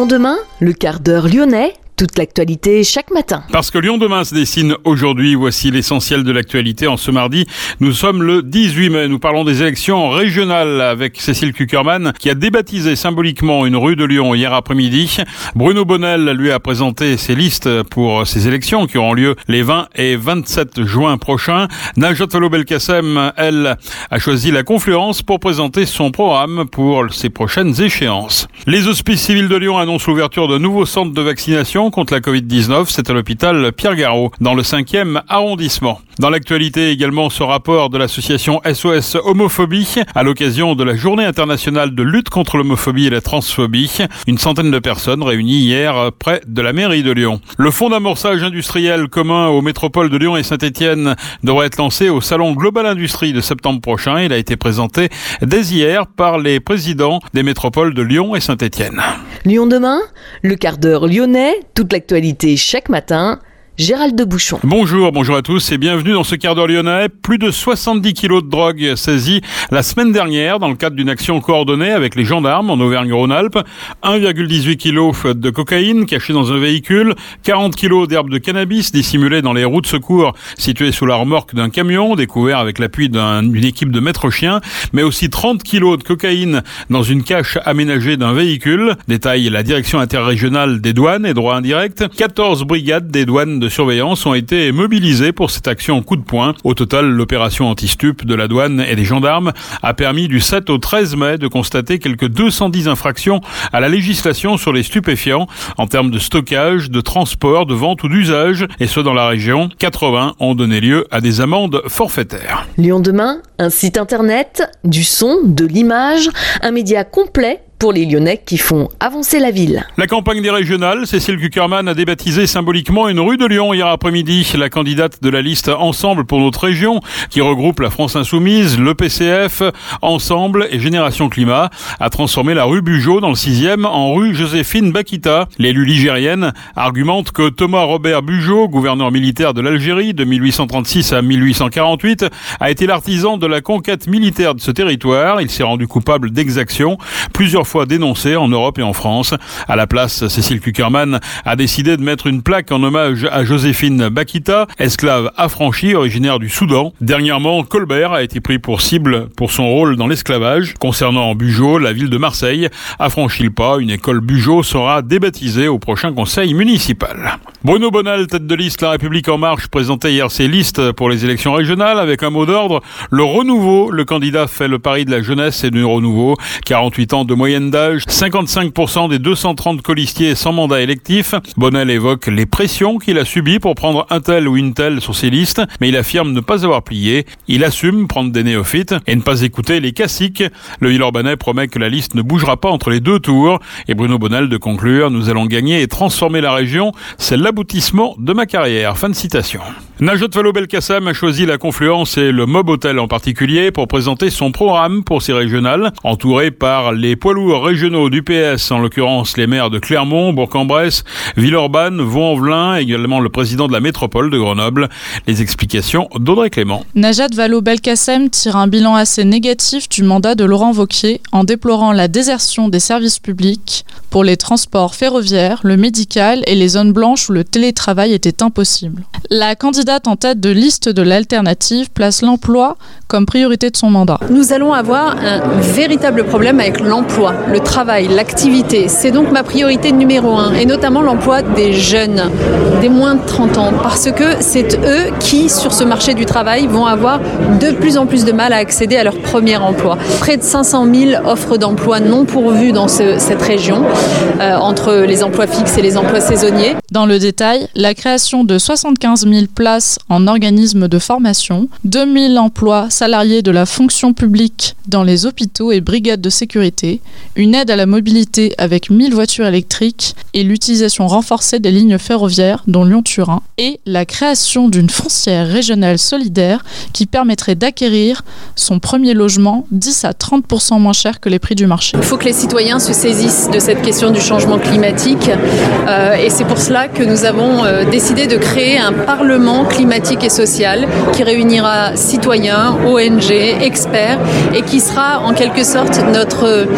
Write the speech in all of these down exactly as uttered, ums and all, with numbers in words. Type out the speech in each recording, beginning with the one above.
Lyon demain, le quart d'heure lyonnais. Toute l'actualité chaque matin. Parce que Lyon demain se dessine aujourd'hui, voici l'essentiel de l'actualité en ce mardi. Nous sommes le dix-huit mai, nous parlons des élections régionales avec Cécile Cukierman qui a débaptisé symboliquement une rue de Lyon hier après-midi. Bruno Bonnell lui a présenté ses listes pour ces élections qui auront lieu les vingt et vingt-sept juin prochains. Najat Vallaud-Belkacem, elle, a choisi la Confluence pour présenter son programme pour ses prochaines échéances. Les Hospices Civils de Lyon annoncent l'ouverture de nouveaux centres de vaccination contre la covid dix-neuf, c'est à l'hôpital Pierre-Garot, dans le cinquième arrondissement. Dans l'actualité également, ce rapport de l'association S O S Homophobie à l'occasion de la Journée internationale de lutte contre l'homophobie et la transphobie. Une centaine de personnes réunies hier près de la mairie de Lyon. Le fonds d'amorçage industriel commun aux métropoles de Lyon et Saint-Étienne devrait être lancé au salon Global Industrie de septembre prochain. Il a été présenté dès hier par les présidents des métropoles de Lyon et Saint-Étienne. Lyon demain, le quart d'heure lyonnais, toute l'actualité chaque matin. Gérald de Bouchon. Bonjour, bonjour à tous et bienvenue dans ce quart d'heure lyonnais. Plus de soixante-dix kilos de drogue saisis la semaine dernière dans le cadre d'une action coordonnée avec les gendarmes en Auvergne-Rhône-Alpes. un virgule dix-huit kilos de cocaïne cachée dans un véhicule, quarante kilos d'herbe de cannabis dissimulées dans les roues de secours situées sous la remorque d'un camion, découvert avec l'appui d'un, d'une équipe de maîtres chiens, mais aussi trente kilos de cocaïne dans une cache aménagée d'un véhicule. Détaille la direction interrégionale des douanes et droits indirects. quatorze brigades des douanes de de surveillance ont été mobilisés pour cette action coup de poing. Au total, l'opération anti-stup de la douane et des gendarmes a permis du sept au treize mai de constater quelques deux cent dix infractions à la législation sur les stupéfiants en termes de stockage, de transport, de vente ou d'usage, et ce dans la région. quatre-vingts ont donné lieu à des amendes forfaitaires. Lyon demain, un site internet, du son, de l'image, un média complet pour les Lyonnais qui font avancer la ville. La campagne des régionales, Cécile Cukierman a débaptisé symboliquement une rue de Lyon hier après-midi. La candidate de la liste Ensemble pour notre région, qui regroupe la France Insoumise, le P C F, Ensemble et Génération Climat, a transformé la rue Bugeaud dans le sixième en rue Joséphine Bakita. L'élue ligérienne argumente que Thomas Robert Bugeaud, gouverneur militaire de l'Algérie de mille huit cent trente-six à mille huit cent quarante-huit, a été l'artisan de la conquête militaire de ce territoire. Il s'est rendu coupable d'exactions, plusieurs fois dénoncé en Europe et en France. À la place, Cécile Cukierman a décidé de mettre une plaque en hommage à Joséphine Bakita, esclave affranchie originaire du Soudan. Dernièrement, Colbert a été pris pour cible pour son rôle dans l'esclavage. Concernant Bugeaud, la ville de Marseille a franchi le pas. Une école Bugeaud sera débaptisée au prochain conseil municipal. Bruno Bonnell, tête de liste La République En Marche, présentait hier ses listes pour les élections régionales avec un mot d'ordre, le renouveau. Le candidat fait le pari de la jeunesse et du renouveau. quarante-huit ans de moyenne d'âge, cinquante-cinq pour cent des deux cent trente colistiers sans mandat électif. Bonnell évoque les pressions qu'il a subies pour prendre un tel ou une telle sur ses listes, mais il affirme ne pas avoir plié. Il assume prendre des néophytes et ne pas écouter les caciques. Le Villeurbanais promet que la liste ne bougera pas entre les deux tours. Et Bruno Bonnell de conclure, nous allons gagner et transformer la région. C'est l'aboutissement de ma carrière. Fin de citation. Najat Vallaud-Belkacem a choisi la Confluence et le Mob Hotel en particulier pour présenter son programme pour ces régionales, entouré par les poids lourds régionaux du P S, en l'occurrence les maires de Clermont, Bourg-en-Bresse, Villeurbanne, Vaux-en-Velin, également le président de la métropole de Grenoble. Les explications d'Audrey Clément. Najat Vallaud-Belkacem tire un bilan assez négatif du mandat de Laurent Wauquiez en déplorant la désertion des services publics pour les transports ferroviaires, le médical et les zones blanches où le télétravail était impossible. La candidate en tête de liste de l'alternative place l'emploi comme priorité de son mandat. Nous allons avoir un véritable problème avec l'emploi, le travail, l'activité. C'est donc ma priorité numéro un, et notamment l'emploi des jeunes, des moins de trente ans, parce que c'est eux qui, sur ce marché du travail, vont avoir de plus en plus de mal à accéder à leur premier emploi. Près de cinq cent mille offres d'emploi non pourvues dans ce, cette région, euh, entre les emplois fixes et les emplois saisonniers. Dans le détail, la création de soixante-quinze mille places en organismes de formation, deux mille emplois salariés de la fonction publique dans les hôpitaux et brigades de sécurité, une aide à la mobilité avec mille voitures électriques et l'utilisation renforcée des lignes ferroviaires dont Lyon-Turin, et la création d'une foncière régionale solidaire qui permettrait d'acquérir son premier logement dix à trente pour cent moins cher que les prix du marché. Il faut que les citoyens se saisissent de cette question du changement climatique euh, et c'est pour cela que nous avons euh, décidé de créer un parlement climatique et social qui réunira citoyens, O N G, experts et qui sera en quelque sorte notre euh,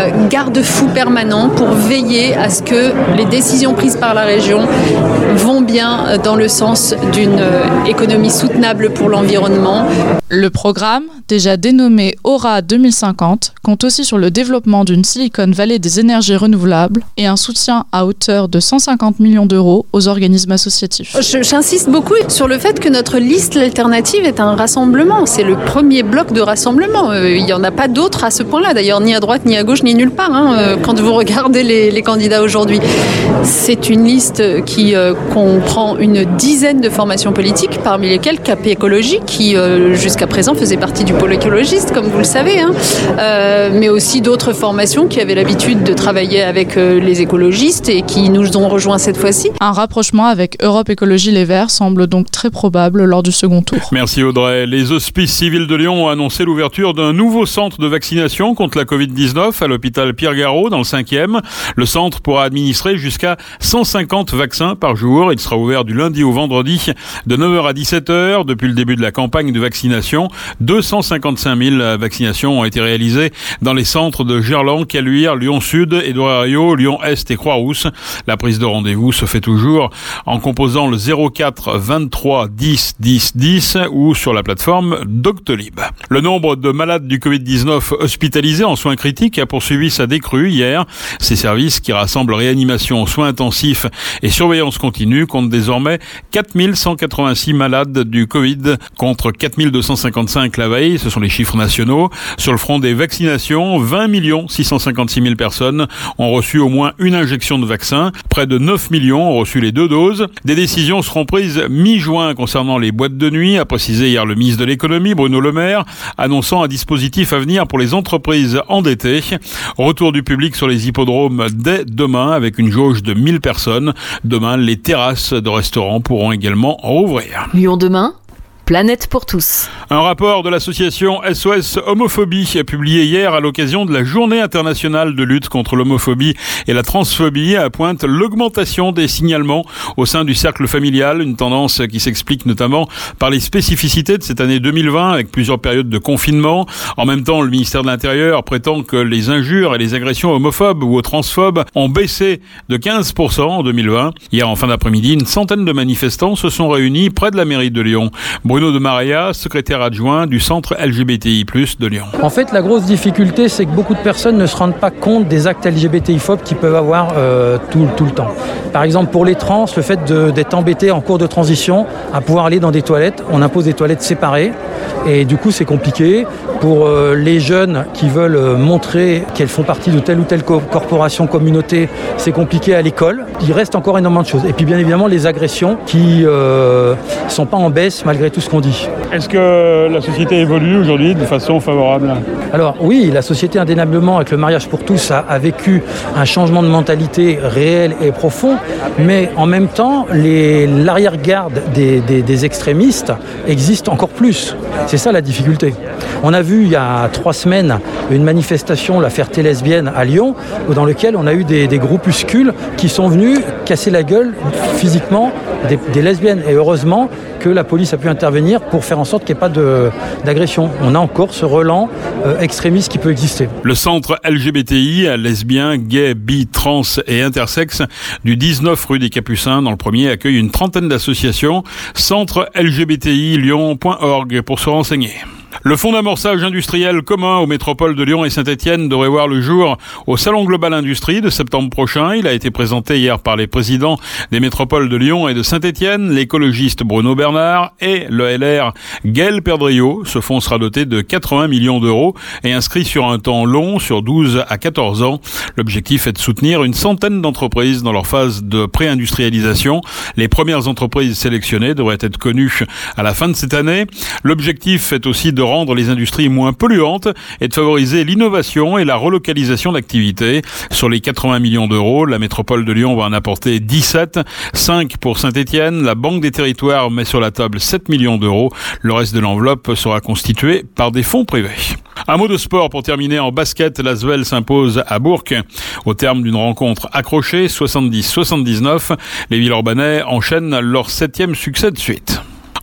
garde-fous permanents pour veiller à ce que les décisions prises par la région vont bien dans le sens d'une économie soutenable pour l'environnement. Le programme, déjà dénommé Aura deux mille cinquante, compte aussi sur le développement d'une Silicon Valley des énergies renouvelables et un soutien à hauteur de cent cinquante millions d'euros aux organismes associatifs. Je, j'insiste beaucoup sur le fait que notre liste alternative est un rassemblement. C'est le premier bloc de rassemblement. Euh, il n'y en a pas d'autres à ce point-là, d'ailleurs, ni à droite, ni à gauche, ni nulle part, hein, euh, quand vous regardez les, les candidats aujourd'hui. C'est une liste qui euh, comprend une dizaine de formations politiques, parmi lesquelles Cap Écologie, qui euh, jusqu'à présent faisait partie du pôle écologiste, comme vous le savez, hein, euh, mais aussi d'autres formations qui avaient l'habitude de travailler avec euh, les écologistes et qui nous ont rejoints cette fois-ci. Un rapprochement avec Europe Écologie Les Verts semble donc très probable lors du second tour. Merci Audrey. Les Hospices civils de Lyon ont annoncé l'ouverture d'un nouveau centre de vaccination contre la covid dix-neuf à l'hôpital Pierre-Garot dans le cinquième. Le centre pourra administrer jusqu'à cent cinquante vaccins par jour. Il sera ouvert du lundi au vendredi de neuf heures à dix-sept heures. Depuis le début de la campagne de vaccination, deux cent cinquante-cinq mille vaccinations ont été réalisées dans les centres de Gerland, Caluire, Lyon-Sud, Édouard-Herriot, Lyon-Est et Croix-Rousse. La prise de rendez-vous se fait toujours en composant le zéro quatre vingt-trois dix dix dix ou sur la plateforme Doctolib. Le nombre de malades du covid dix-neuf hospitalisés en soins critiques a poursuivi sa décrue hier. Ces services qui rassemblent réanimation, soins intensifs et surveillance continue comptent désormais quatre mille cent quatre-vingt-six malades du Covid contre quatre mille deux cent cinquante-cinq la veille. Ce sont les chiffres nationaux. Sur le front des vaccinations, vingt millions six cent cinquante-six mille personnes ont reçu au moins une injection de vaccin. Près de neuf millions ont reçu les deux doses. Des décisions seront prises mi-juin concernant les boîtes de nuit, a précisé hier le ministre de l'économie, Bruno Le Maire, annonçant un dispositif à venir pour les entreprises endettées. Retour du public sur les hippodromes dès demain avec une jauge de mille personnes. Demain, les terrasses de restaurants pourront également rouvrir. Lyon demain, planète pour tous. Un rapport de l'association S O S Homophobie publié hier à l'occasion de la Journée internationale de lutte contre l'homophobie et la transphobie pointe l'augmentation des signalements au sein du cercle familial, une tendance qui s'explique notamment par les spécificités de cette année deux mille vingt avec plusieurs périodes de confinement. En même temps, le ministère de l'Intérieur prétend que les injures et les agressions homophobes ou transphobes ont baissé de quinze pour cent en deux mille vingt. Hier en fin d'après-midi, une centaine de manifestants se sont réunis près de la mairie de Lyon. Bruno de Maria, secrétaire adjoint du centre L G B T I plus, de Lyon. En fait, la grosse difficulté, c'est que beaucoup de personnes ne se rendent pas compte des actes L G B T I-phobes qu'ils peuvent avoir euh, tout, tout le temps. Par exemple, pour les trans, le fait de, d'être embêté en cours de transition à pouvoir aller dans des toilettes, on impose des toilettes séparées et du coup, c'est compliqué. Pour euh, les jeunes qui veulent euh, montrer qu'elles font partie de telle ou telle co- corporation, communauté, c'est compliqué à l'école. Il reste encore énormément de choses. Et puis, bien évidemment, les agressions qui ne euh, sont pas en baisse malgré tout ce qu'on dit. Est-ce que la société évolue aujourd'hui de façon favorable ? Alors oui, la société indéniablement, avec le mariage pour tous, a, a vécu un changement de mentalité réel et profond, mais en même temps, les, l'arrière-garde des, des, des extrémistes existe encore plus. C'est ça la difficulté. On a vu il y a trois semaines une manifestation, la Ferté lesbienne à Lyon, dans laquelle on a eu des, des groupuscules qui sont venus casser la gueule physiquement des, des lesbiennes. Et heureusement que la police a pu intervenir pour faire en sorte qu'il n'y ait pas de, d'agression. On a encore ce relent euh, extrémiste qui peut exister. Le centre L G B T I, lesbiens, gays, bi, trans et intersexes du dix-neuf rue des Capucins, dans le premier, accueille une trentaine d'associations. Centre L G B T I Lyon point org pour se renseigner. Le fonds d'amorçage industriel commun aux métropoles de Lyon et Saint-Étienne devrait voir le jour au Salon Global Industrie de septembre prochain. Il a été présenté hier par les présidents des métropoles de Lyon et de Saint-Étienne, l'écologiste Bruno Bernard et le L R Gaël Perdriau. Ce fonds sera doté de quatre-vingts millions d'euros et inscrit sur un temps long, sur douze à quatorze ans. L'objectif est de soutenir une centaine d'entreprises dans leur phase de pré-industrialisation. Les premières entreprises sélectionnées devraient être connues à la fin de cette année. L'objectif est aussi de rendre les industries moins polluantes et de favoriser l'innovation et la relocalisation d'activités. Sur les quatre-vingts millions d'euros, la métropole de Lyon va en apporter dix-sept, cinq pour Saint-Étienne. La Banque des Territoires met sur la table sept millions d'euros. Le reste de l'enveloppe sera constitué par des fonds privés. Un mot de sport pour terminer en basket. L'Asvel s'impose à Bourg au terme d'une rencontre accrochée, soixante-dix à soixante-dix-neuf. Les Villeurbanais enchaînent leur septième succès de suite.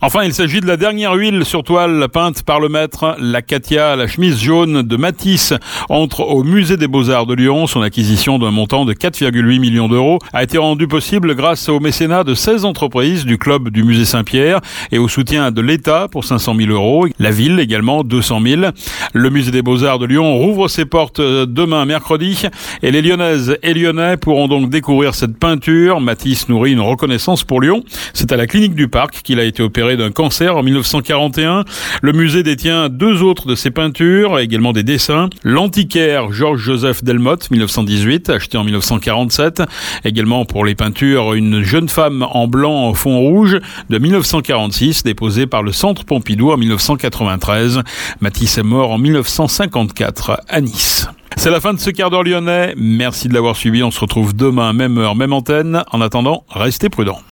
Enfin, il s'agit de la dernière huile sur toile peinte par le maître, la Katia, la chemise jaune de Matisse, entre au musée des Beaux-Arts de Lyon. Son acquisition d'un montant de quatre virgule huit millions d'euros a été rendue possible grâce au mécénat de seize entreprises du club du musée Saint-Pierre et au soutien de l'État pour cinq cent mille euros. La ville également deux cent mille. Le musée des Beaux-Arts de Lyon rouvre ses portes demain mercredi et les Lyonnaises et Lyonnais pourront donc découvrir cette peinture. Matisse nourrit une reconnaissance pour Lyon. C'est à la clinique du Parc qu'il a été opéré d'un cancer en dix-neuf cent quarante et un. Le musée détient deux autres de ses peintures, également des dessins. L'antiquaire Georges-Joseph Delmotte, dix-neuf cent dix-huit, acheté en dix-neuf cent quarante-sept. Également pour les peintures, une jeune femme en blanc en fond rouge de dix-neuf cent quarante-six, déposée par le Centre Pompidou en dix-neuf cent quatre-vingt-treize. Matisse est mort en dix-neuf cent cinquante-quatre à Nice. C'est la fin de ce quart d'heure lyonnais. Merci de l'avoir suivi. On se retrouve demain, même heure, même antenne. En attendant, restez prudents.